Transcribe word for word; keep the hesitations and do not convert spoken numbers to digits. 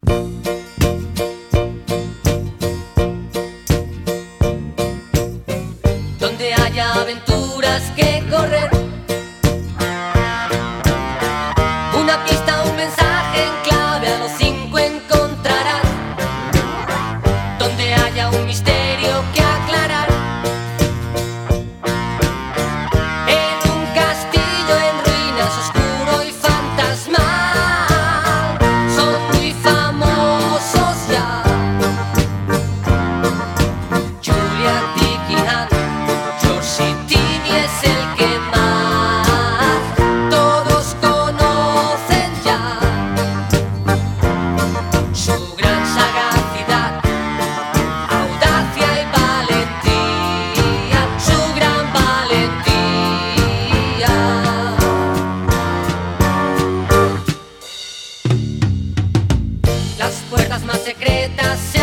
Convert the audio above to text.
donde haya aventuras que correr, una pista, un mensaje en clave, a los cinco encontrarás, donde haya un misterio que aclarar, en un castillo en ruinas, oscuro y fantasmal, son muy famosos ya Julia, Dick y Han, George y Timmy es el que más todos conocen ya. Su gran sagacidad, audacia y valentía, su gran valentía. Las puertas más secretas se